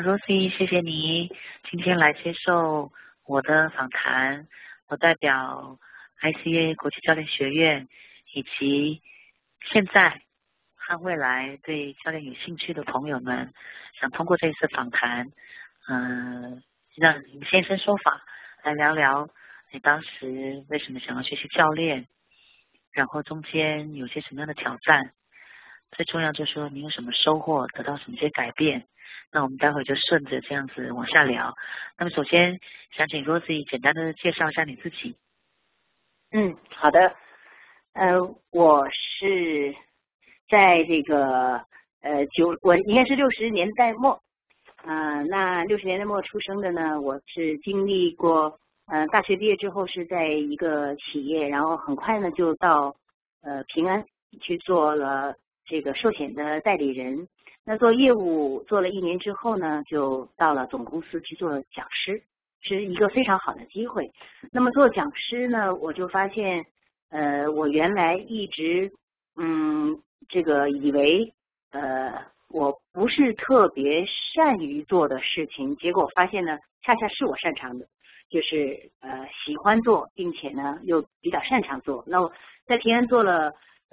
Rosie，谢谢你今天来接受我的访谈。我代表 ICA 国际教练学院以及现在和未来对教练有兴趣的朋友们，想通过这一次访谈，让林先生说法来聊聊你当时为什么想要学习教练，然后中间有些什么样的挑战，最重要就是说你有什么收获，得到什么些改变。那我们待会就顺着这样子往下聊。那么首先想请 Rosie 简单的介绍一下你自己。 好的。我是在这个我应该是60年代末，那60年代末出生的呢，我是经历过大学毕业之后是在一个企业，然后很快呢就到平安去做了这个寿险的代理人。那做业务做了1年之后呢，就到了总公司去做讲师，是一个非常好的机会。那么做讲师呢，我就发现我原来一直这个以为我不是特别善于做的事情，结果发现呢，恰恰是我擅长的，就是喜欢做，并且呢又比较擅长做。那我在平安做了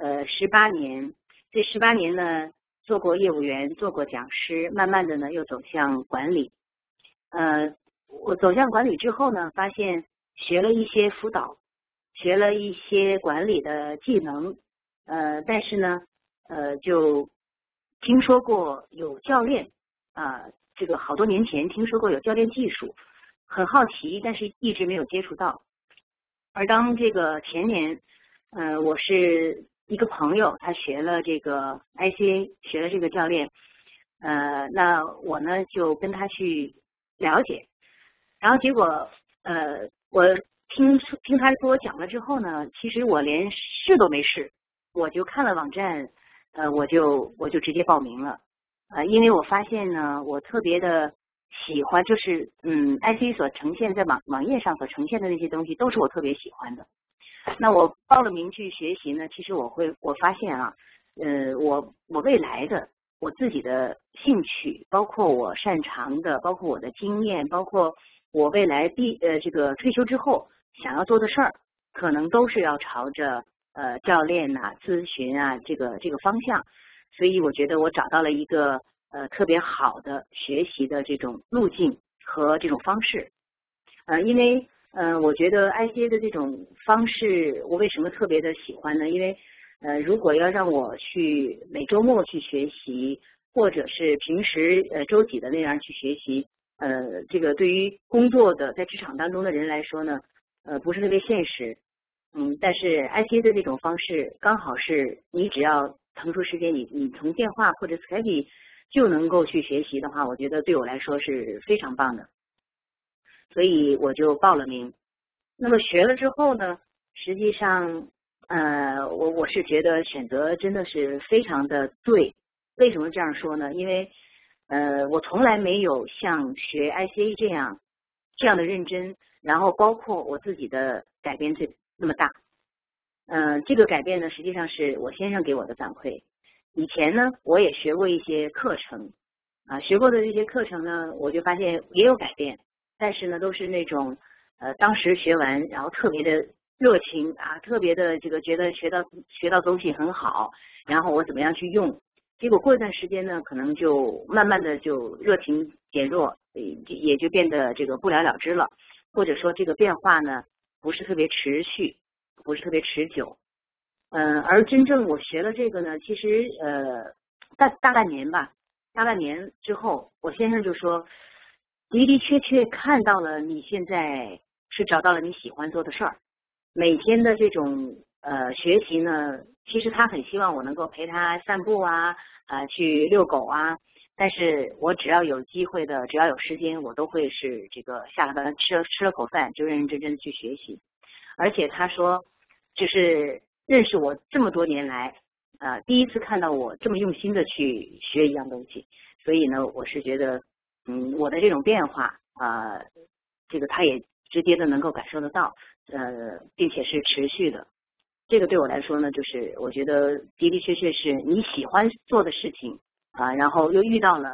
18年，这18年呢做过业务员，做过讲师，慢慢的呢又走向管理。我走向管理之后呢，发现学了一些辅导，学了一些管理的技能，但是呢，就听说过有教练这个好多年前听说过有教练技术，很好奇，但是一直没有接触到。而当这个前年，我是一个朋友，他学了这个 ICA， 学了这个教练，那我呢就跟他去了解，然后结果我听他给我讲了之后呢，其实我连试都没试，我就看了网站，我就直接报名了，因为我发现呢，我特别的喜欢，就是ICA 所呈现在网页上所呈现的那些东西，都是我特别喜欢的。那我报了名去学习呢，其实我发现我未来的我自己的兴趣，包括我擅长的，包括我的经验，包括我未来这个退休之后想要做的事儿，可能都是要朝着教练咨询这个方向。所以我觉得我找到了一个特别好的学习的这种路径和这种方式。因为我觉得 ICA 的这种方式，我为什么特别的喜欢呢？因为如果要让我去每周末去学习，或者是平时周几的那样去学习，这个对于工作的在职场当中的人来说呢，不是特别现实。但是 ICA 的这种方式，刚好是你只要腾出时间，你从电话或者 Skype 就能够去学习的话，我觉得对我来说是非常棒的。所以我就报了名。那么学了之后呢，实际上我是觉得选择真的是非常的对。为什么这样说呢？因为我从来没有像学 ICA 这样的认真，然后包括我自己的改变那么大。这个改变呢，实际上是我先生给我的反馈。以前呢，我也学过一些课程学过的这些课程呢，我就发现也有改变，但是呢，都是那种当时学完，然后特别的热情特别的这个觉得学到东西很好，然后我怎么样去用，结果过一段时间呢，可能就慢慢的就热情减弱，也就变得这个不了了之了，或者说这个变化呢不是特别持续，不是特别持久。而真正我学了这个呢，其实大半年吧，大半年之后，我先生就说，的的确确看到了你现在是找到了你喜欢做的事儿。每天的这种学习呢，其实他很希望我能够陪他散步去遛狗但是我只要有机会的，只要有时间，我都会是这个下了班吃了口饭就认认真真的去学习。而且他说，就是认识我这么多年来第一次看到我这么用心的去学一样东西，所以呢，我是觉得我的这种变化这个他也直接的能够感受得到，并且是持续的。这个对我来说呢，就是我觉得的的确确是你喜欢做的事情然后又遇到了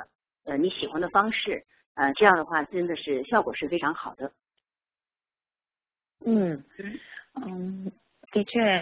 你喜欢的方式，这样的话真的是效果是非常好的。 的确，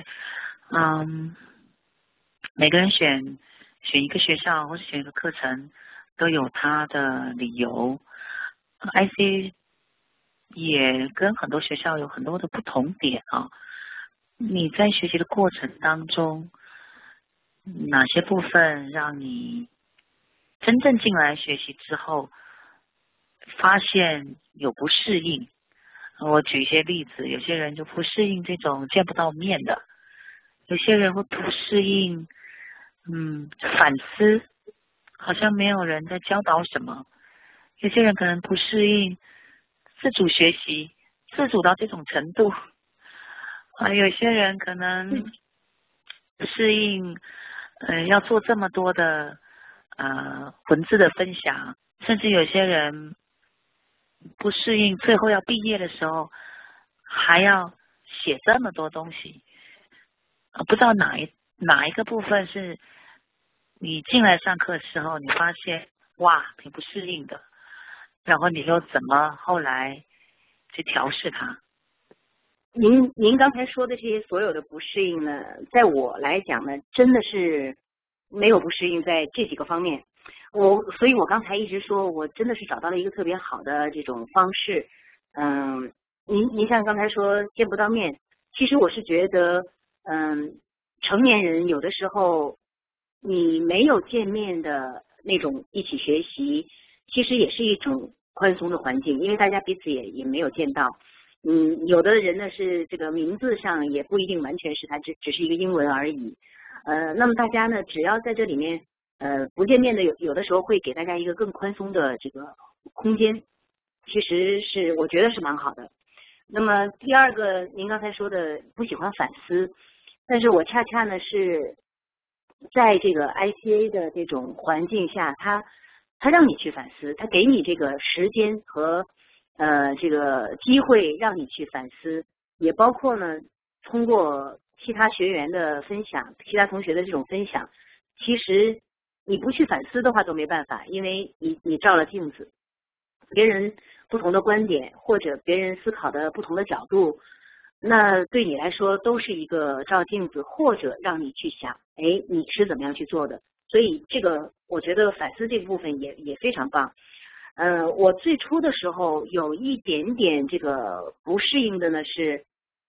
每个人选一个学校或者选一个课程都有他的理由。IC 也跟很多学校有很多的不同点啊。你在学习的过程当中，哪些部分让你真正进来学习之后，发现有不适应？我举一些例子，有些人就不适应这种见不到面的，有些人会不适应，反思，好像没有人在教导什么。有些人可能不适应自主学习，自主到这种程度。有些人可能不适应，要做这么多的文字的分享，甚至有些人不适应最后要毕业的时候还要写这么多东西。不知道哪一个部分是你进来上课的时候你发现哇挺不适应的，然后你又怎么后来去调试它？ 您刚才说的这些所有的不适应呢，在我来讲呢，真的是没有不适应在这几个方面。所以我刚才一直说我真的是找到了一个特别好的这种方式。您像刚才说见不到面，其实我是觉得，成年人有的时候你没有见面的那种一起学习，其实也是一种宽松的环境，因为大家彼此也没有见到。有的人呢是这个名字上也不一定完全是他只是一个英文而已。那么大家呢，只要在这里面不见面的有的时候会给大家一个更宽松的这个空间，其实是我觉得是蛮好的。那么第二个，您刚才说的不喜欢反思，但是我恰恰呢是在这个 ICA 的这种环境下，他让你去反思，他给你这个时间和这个机会让你去反思，也包括呢通过其他学员的分享，其他同学的这种分享，其实你不去反思的话都没办法，因为你照了镜子，别人不同的观点或者别人思考的不同的角度，那对你来说都是一个照镜子，或者让你去想，你是怎么样去做的。所以这个我觉得反思这个部分也非常棒。我最初的时候有一点点这个不适应的呢是，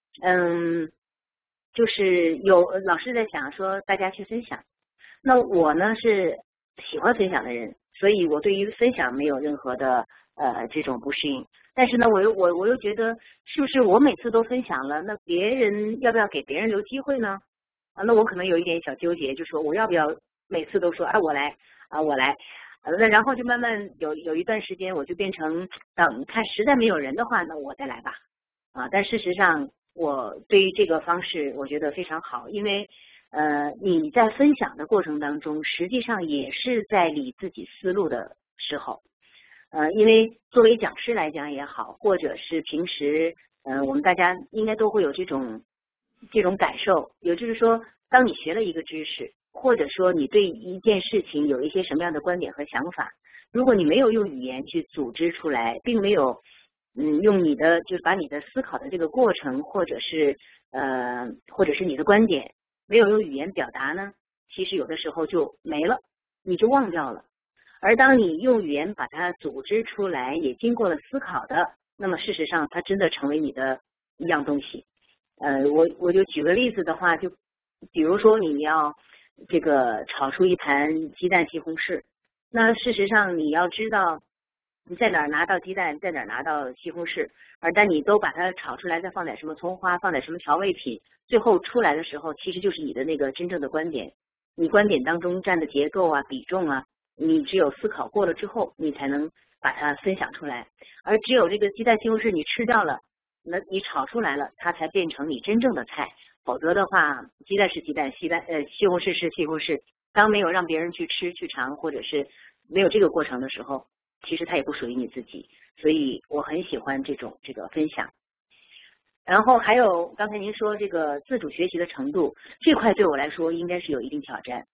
就是有老师在想说大家去分享，那我呢是喜欢分享的人，所以我对于分享没有任何的这种不适应。但是呢，我又觉得是不是我每次都分享了，那别人要不要给别人留机会呢？那我可能有一点小纠结，就说我要不要每次都说我来我来。那然后就慢慢有一段时间，我就变成等看实在没有人的话，那我再来吧。但事实上，我对于这个方式我觉得非常好，因为你在分享的过程当中，实际上也是在理自己思路的时候。因为作为讲师来讲也好，或者是平时我们大家应该都会有这种感受，也就是说，当你学了一个知识，或者说你对一件事情有一些什么样的观点和想法，如果你没有用语言去组织出来，并没有用就是把你的思考的这个过程，或者是你的观点，没有用语言表达呢，其实有的时候就没了，你就忘掉了。而当你用语言把它组织出来，也经过了思考的，那么事实上它真的成为你的一样东西。我就举个例子的话，就比如说你要这个炒出一盘鸡蛋西红柿，那事实上你要知道你在哪儿拿到鸡蛋，在哪儿拿到西红柿，但你都把它炒出来，再放点什么葱花，放点什么调味品，最后出来的时候，其实就是你的那个真正的观点，你观点当中占的结构啊、比重啊，你只有思考过了之后，你才能把它分享出来。而只有这个鸡蛋西红柿你吃掉了，那你炒出来了，它才变成你真正的菜。否则的话，鸡蛋是鸡蛋，西红柿是西红柿。当没有让别人去吃去尝，或者是没有这个过程的时候，其实它也不属于你自己。所以我很喜欢这个分享。然后还有刚才您说这个自主学习的程度，这块对我来说应该是有一定挑战。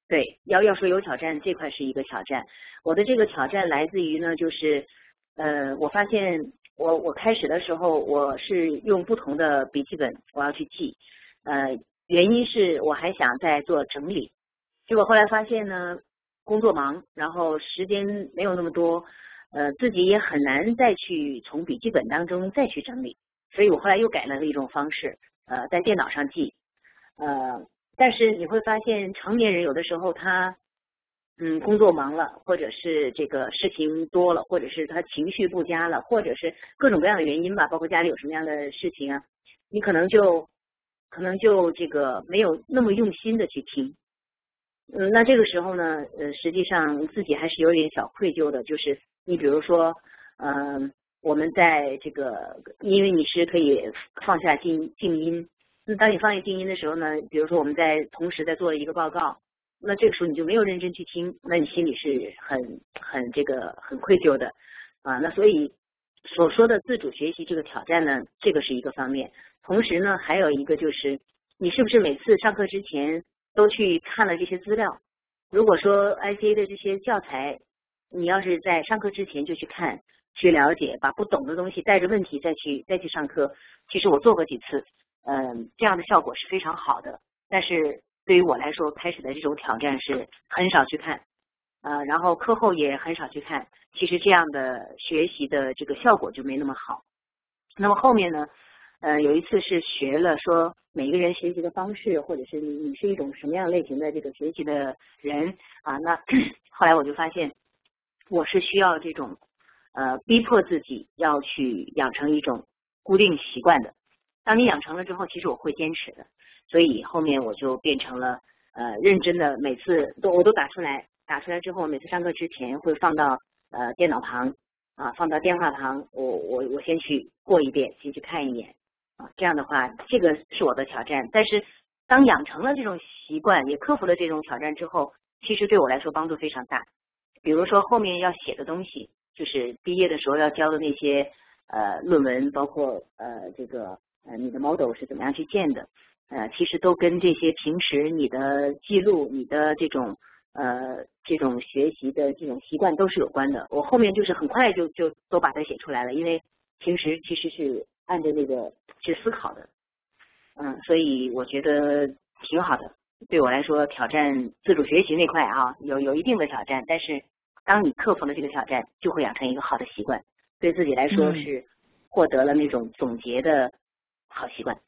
对，要说有挑战，这块是一个挑战。我的这个挑战来自于呢，就是我发现我开始的时候我是用不同的笔记本，我要去记，原因是我还想再做整理，结果后来发现呢，工作忙，然后时间没有那么多，自己也很难再去从笔记本当中再去整理，所以我后来又改了一种方式，在电脑上记，但是你会发现成年人有的时候他工作忙了，或者是这个事情多了，或者是他情绪不佳了，或者是各种各样的原因吧，包括家里有什么样的事情啊，你可能就这个没有那么用心的去听。那这个时候呢，实际上自己还是有点小愧疚的，就是你比如说，我们在这个，因为你是可以放下静音，那当你放下静音的时候呢，比如说我们同时在做一个报告，那这个时候你就没有认真去听，那你心里是很愧疚的啊。那所以所说的自主学习这个挑战呢，这个是一个方面，同时呢还有一个就是你是不是每次上课之前都去看了这些资料？如果说 ICA 的这些教材，你要是在上课之前就去看、去了解，把不懂的东西带着问题再去上课，其实我做过几次，这样的效果是非常好的。但是对于我来说，开始的这种挑战是很少去看，然后课后也很少去看，其实这样的学习的这个效果就没那么好。那么后面呢？有一次是学了说每一个人学习的方式，或者是你是一种什么样类型的这个学习的人啊？那后来我就发现，我是需要这种逼迫自己要去养成一种固定习惯的。当你养成了之后，其实我会坚持的。所以后面我就变成了认真的，每次我都打出来之后，每次上课之前会放到电脑旁啊，放到电话旁，我先去过一遍，先去看一眼。这样的话，这个是我的挑战。但是当养成了这种习惯，也克服了这种挑战之后，其实对我来说帮助非常大。比如说后面要写的东西，就是毕业的时候要交的那些论文，包括你的 model 是怎么样去建的，其实都跟这些平时你的记录、你的这种学习的这种习惯都是有关的。我后面就是很快就都把它写出来了，因为平时其实是按照那个去思考的，所以我觉得挺好的。对我来说，挑战自主学习那块啊，有一定的挑战，但是当你克服了这个挑战，就会养成一个好的习惯，对自己来说是获得了那种总结的好习惯。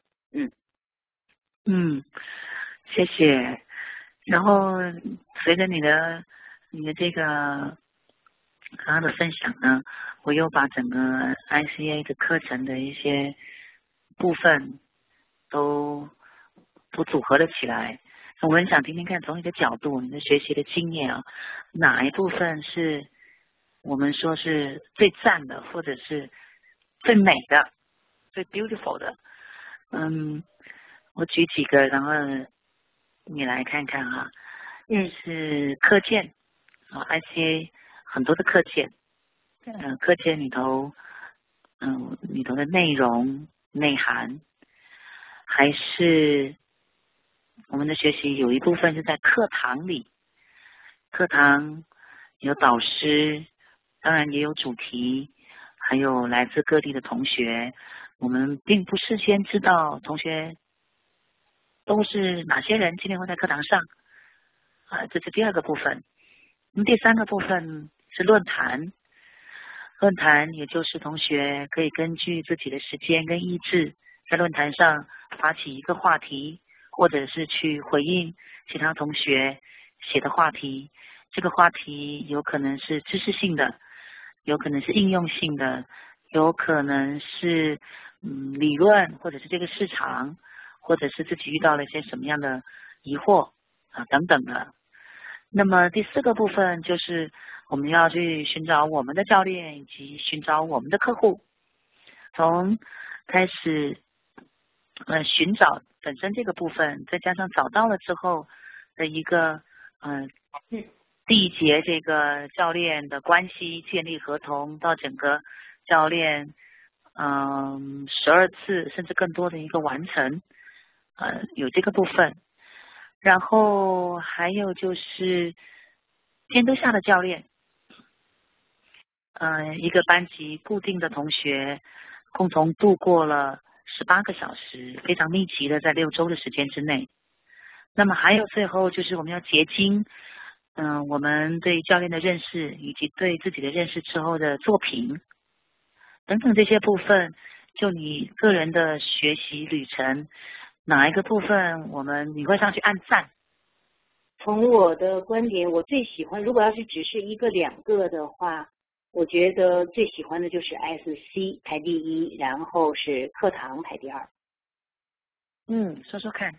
谢谢。然后随着你的这个刚刚的分享呢，我又把整个 ICA 的课程的一些部分都组合了起来。我很想听听看，从你的角度，你的学习的经验啊，哪一部分是我们说是最赞的，或者是最美的、最 beautiful 的？我举几个，然后你来看看哈。是课件ICA 很多的课件，课件里头，里头的内容内涵，还是我们的学习有一部分是在课堂里，课堂有导师，当然也有主题，还有来自各地的同学，我们并不事先知道同学都是哪些人今天会在课堂上。这是第二个部分。那么第三个部分是论坛，论坛也就是同学可以根据自己的时间跟意志，在论坛上发起一个话题，或者是去回应其他同学写的话题。这个话题有可能是知识性的，有可能是应用性的，有可能是理论，或者是这个市场，或者是自己遇到了一些什么样的疑惑等等的。那么第四个部分就是我们要去寻找我们的教练，以及寻找我们的客户。从开始寻找本身这个部分，再加上找到了之后的一个缔结这个教练的关系，建立合同，到整个教练12次甚至更多的一个完成，有这个部分。 然后还有就是监督下的教练，一个班级固定的同学共同度过了18个小时，非常密集的在6周的时间之内。那么还有最后就是我们要结晶，我们对教练的认识以及对自己的认识之后的作品等等这些部分，就你个人的学习旅程，哪一个部分你会上去按赞？ 从我的观点，我最喜欢，如果要是只是一个两个的话，我觉得最喜欢的就是 SC 排第一，然后是课堂排第二。 说说看。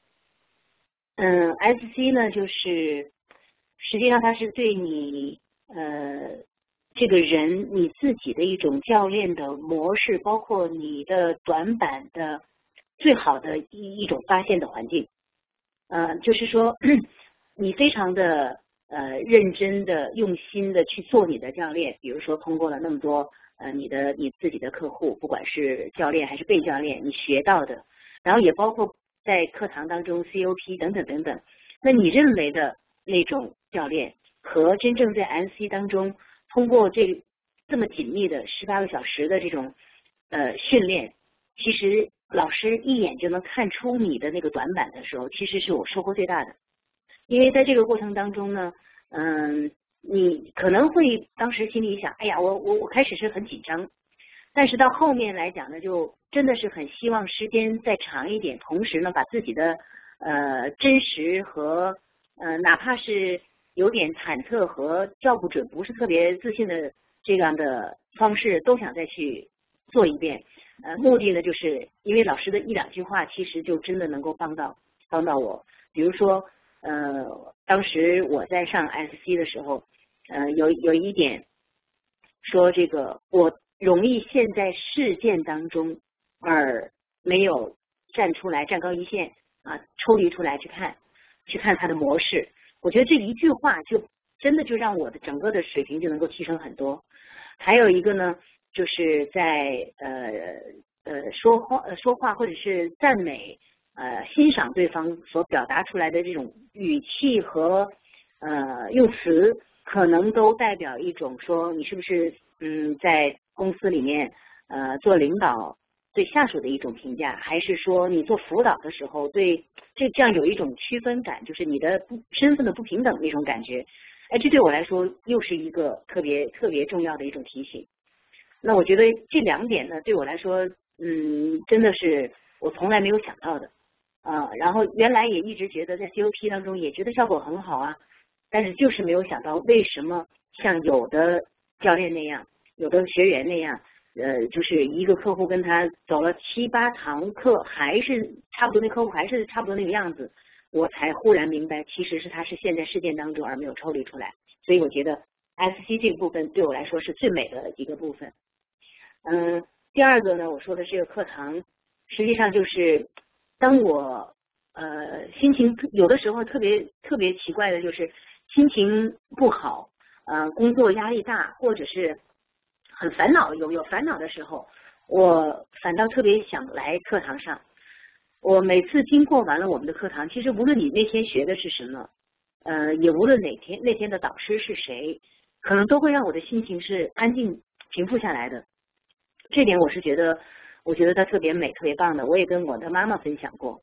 SC 呢，就是实际上它是对你这个人你自己的一种教练的模式，包括你的短板的最好的一种发现的环境。就是说你非常的认真的用心的去做你的教练，比如说通过了那么多你自己的客户，不管是教练还是被教练，你学到的，然后也包括在课堂当中 COP 等等等等，那你认为的那种教练和真正在 MC 当中通过这么紧密的18个小时的这种训练，其实老师一眼就能看出你的那个短板的时候，其实是我收获最大的。因为在这个过程当中呢，你可能会当时心里想，哎呀，我开始是很紧张，但是到后面来讲呢，就真的是很希望时间再长一点，同时呢，把自己的真实和哪怕是有点忐忑和叫不准，不是特别自信的这样的方式，都想再去做一遍。目的呢，就是因为老师的一两句话，其实就真的能够帮到我。比如说，当时我在上 SC 的时候，有一点说这个我容易陷在事件当中，而没有站出来，站高一线啊，抽离出来去看它的模式。我觉得这一句话就真的就让我的整个的水平就能够提升很多。还有一个呢，就是在说话或者是赞美欣赏对方所表达出来的这种语气和用词，可能都代表一种说你是不是在公司里面做领导对下属的一种评价，还是说你做辅导的时候对这样有一种区分感，就是你的身份的不平等那种感觉。哎，这对我来说又是一个特别重要的一种提醒。那我觉得这两点呢，对我来说，真的是我从来没有想到的然后原来也一直觉得在 COP 当中也觉得效果很好啊，但是就是没有想到为什么像有的教练那样，有的学员那样，就是一个客户跟他走了7、8堂课，还是差不多，那客户还是差不多那个样子，我才忽然明白，其实是他是陷在事件当中而没有抽离出来。所以我觉得 SC 这个部分对我来说是最美的一个部分。第二个呢，我说的这个课堂，实际上就是当我心情有的时候特别奇怪的，就是心情不好，工作压力大，或者是很烦恼，有烦恼的时候，我反倒特别想来课堂上。我每次经过完了我们的课堂，其实无论你那天学的是什么，也无论那天的导师是谁，可能都会让我的心情是安静平复下来的。这点我觉得它特别美，特别棒的。我也跟我的妈妈分享过。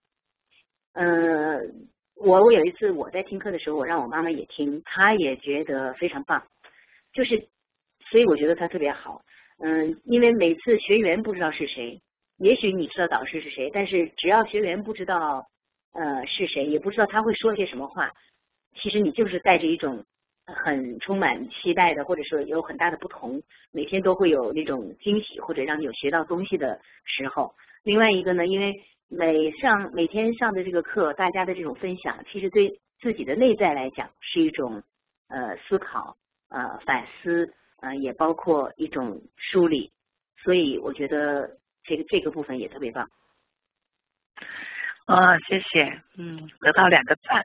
我有一次我在听课的时候，我让我妈妈也听，她也觉得非常棒。所以我觉得它特别好。因为每次学员不知道是谁，也许你知道导师是谁，但是只要学员不知道是谁，也不知道他会说些什么话，其实你就是带着一种很充满期待的，或者说有很大的不同，每天都会有那种惊喜或者让你有学到东西的时候。另外一个呢，因为每天上的这个课，大家的这种分享，其实对自己的内在来讲是一种思考反思也包括一种梳理，所以我觉得这个部分也特别棒。 谢谢，得到2个赞。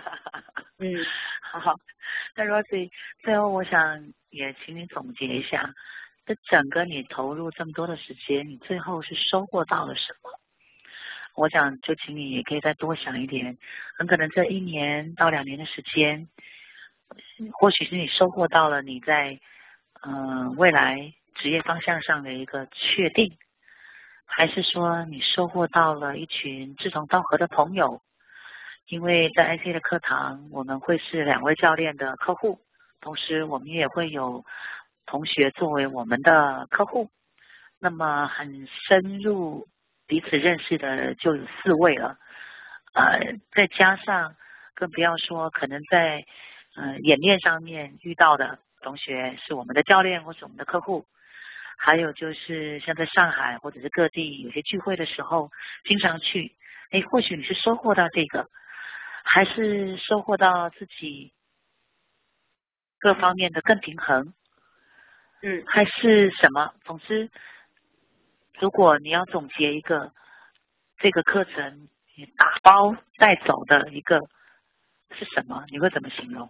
好，那 Rosie 最后我想也请你总结一下，这整个你投入这么多的时间，你最后是收获到了什么？ 我想就请你也可以再多想一点，很可能这1年到2年的时间，或许是你收获到了你在未来职业方向上的一个确定，还是说你收获到了一群志同道合的朋友？因为在 IC 的课堂，我们会是2位教练的客户，同时我们也会有同学作为我们的客户。那么很深入彼此认识的就有4位了，再加上更不要说可能在演练上面遇到的同学是我们的教练或是我们的客户，还有就是像在上海或者是各地有些聚会的时候经常去，或许你是收获到这个，还是收获到自己各方面的更平衡，还是什么？总之，如果你要总结一个这个课程你打包带走的一个是什么？你会怎么形容？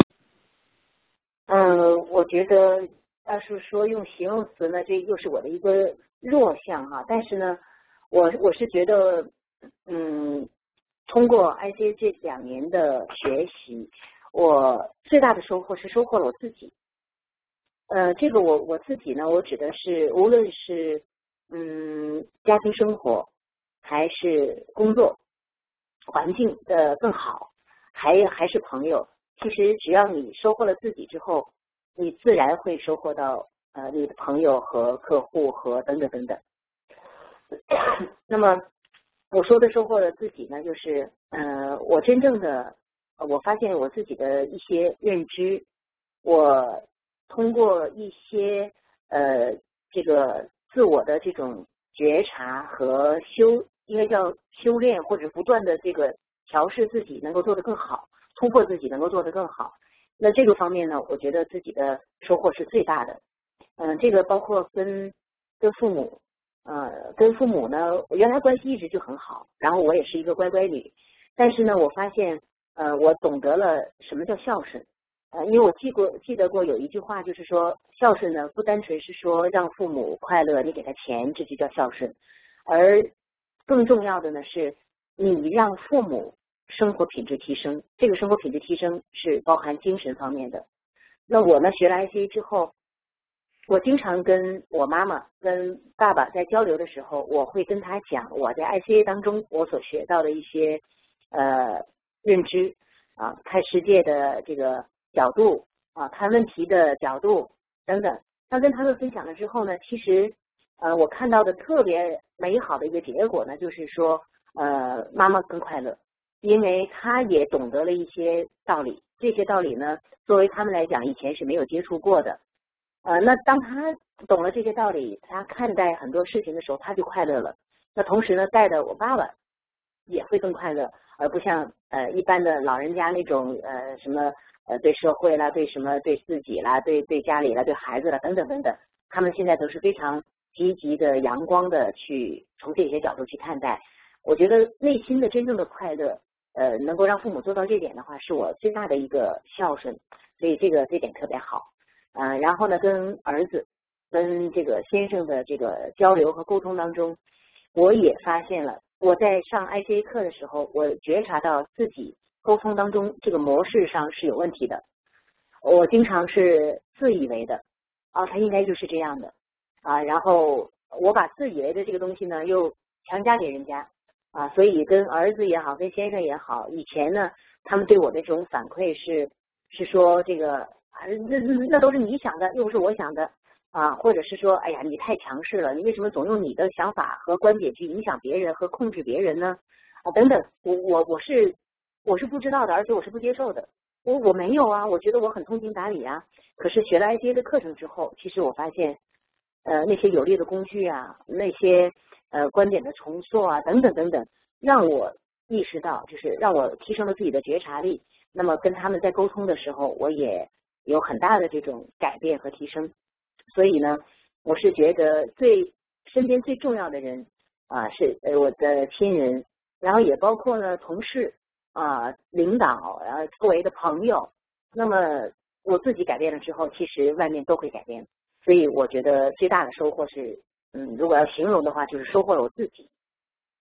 我觉得要是说用形容词呢，这又是我的一个弱项哈。但是呢，我是觉得，通过 ICA 这2年的学习，我最大的收获是收获了我自己。这个我自己呢，我指的是无论是家庭生活还是工作环境的更好，还是朋友。其实只要你收获了自己之后，你自然会收获到你的朋友和客户和等等等等。那么我说的收获了自己呢，就是我真正的我发现我自己的一些认知，我通过一些这个自我的这种觉察和应该叫修炼，或者不断的这个调试自己，能够做得更好，突破自己，能够做得更好。那这个方面呢，我觉得自己的收获是最大的。这个包括跟父母，跟父母呢，我原来关系一直就很好，然后我也是一个乖乖女，但是呢，我发现我懂得了什么叫孝顺。因为我记得过有一句话，就是说孝顺呢，不单纯是说让父母快乐，你给他钱，这就叫孝顺，而更重要的呢是你让父母生活品质提升。这个生活品质提升是包含精神方面的。那我呢学了 ICA 之后，我经常跟我妈妈跟爸爸在交流的时候，我会跟他讲我在 ICA 当中我所学到的一些认知看世界的这个角度看问题的角度等等。那跟他们分享了之后呢，其实我看到的特别美好的一个结果呢，就是说妈妈更快乐，因为她也懂得了一些道理，这些道理呢，作为他们来讲以前是没有接触过的。那当他懂了这些道理，他看待很多事情的时候，他就快乐了。那同时呢，带的我爸爸也会更快乐，而不像一般的老人家那种什么对社会啦，对什么对自己啦，对家里啦，对孩子啦等等等等，他们现在都是非常积极的、阳光的去从这些角度去看待。我觉得内心的真正的快乐，能够让父母做到这点的话，是我最大的一个孝顺，所以这点特别好。然后呢，跟儿子、跟这个先生的这个交流和沟通当中，我也发现了，我在上 ICA 课的时候，我觉察到自己沟通当中这个模式上是有问题的。我经常是自以为的他应该就是这样的然后我把自以为的这个东西呢，又强加给人家所以跟儿子也好，跟先生也好，以前呢，他们对我的这种反馈是说这个那都是你想的，又不是我想的或者是说，哎呀，你太强势了，你为什么总用你的想法和观点去影响别人和控制别人呢？等等，我是不知道的，而且我是不接受的。我没有我觉得我很通情达理可是学了 ICA 的课程之后，其实我发现那些有力的工具那些观点的重塑等等等等，让我意识到，就是让我提升了自己的觉察力。那么跟他们在沟通的时候，我也有很大的这种改变和提升。所以呢，我是觉得身边最重要的人是我的亲人，然后也包括了同事领导周围的朋友。那么我自己改变了之后，其实外面都会改变。所以我觉得最大的收获是如果要形容的话，就是收获了我自己。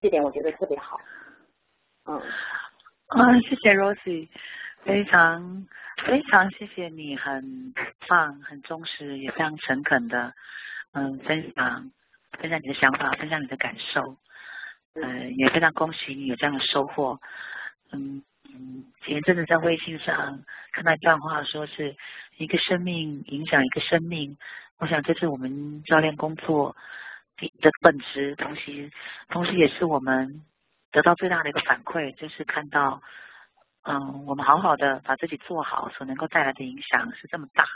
这点我觉得特别好。 谢谢 Rosie， 非常非常谢谢你，很棒，很忠实，也非常诚恳的分享你的想法，分享你的感受，也非常恭喜你有这样的收获。前阵子在微信上看到一段话，说是一个生命影响一个生命，我想这是我们教练工作的本质，同时也是我们得到最大的一个反馈，就是看到我们好好的把自己做好所能够带来的影响是这么大。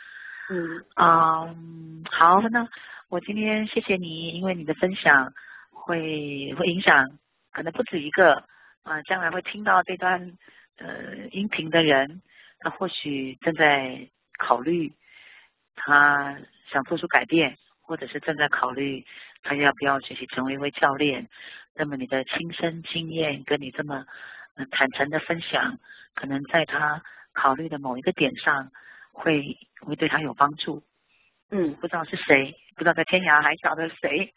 好，那我今天谢谢你，因为你的分享会影响可能不止一个将来会听到这段音频的人，他或许正在考虑他想做出改变，或者是正在考虑他要不要学习成为一位教练。那么你的亲身经验跟你这么坦诚的分享，可能在他考虑的某一个点上会对他有帮助。不知道是谁，不知道在天涯海角的谁。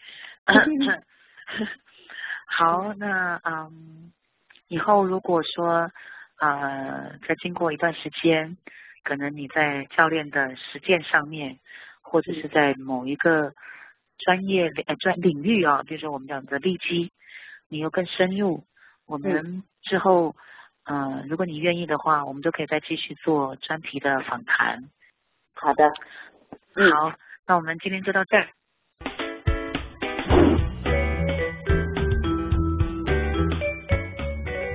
好，那以后如果说再经过一段时间，可能你在教练的实践上面，或者是在某一个专业领域比如说我们讲的利基，你又更深入，我们之后如果你愿意的话，我们都可以再继续做专题的访谈。 好的。 好，那我们今天就到这儿。